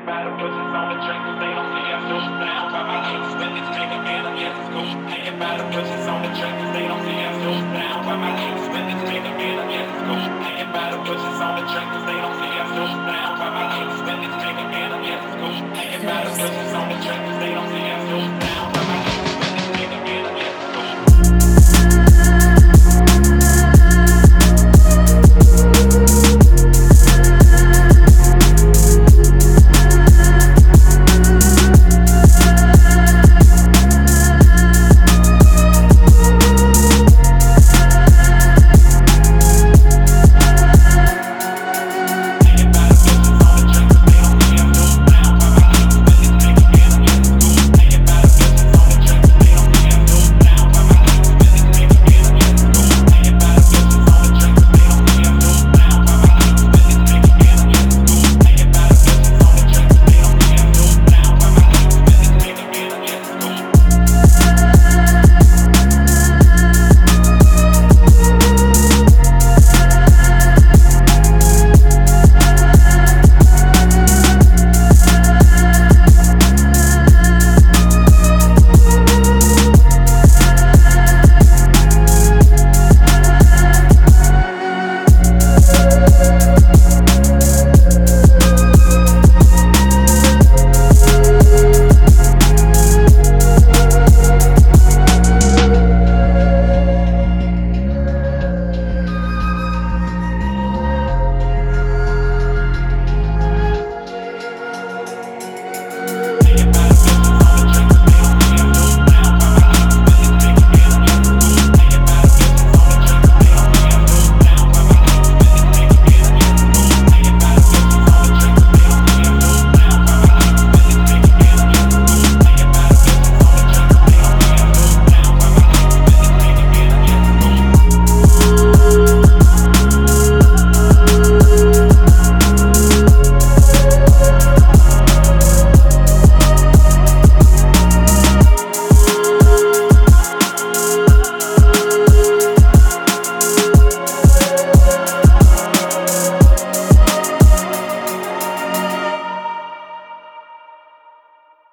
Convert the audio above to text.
Better pussies on the drink 'cause they don't see us do down. By my lips, spin this nigga and I'm yes, go. Ain't better pussies on the drink 'cause they don't see us do down. By my lips, spin this nigga and I'm yes, go. Ain't better pussies on the drink 'cause they don't see us do down. By my lips, spin this nigga and I'm yes, go. Ain't better pussies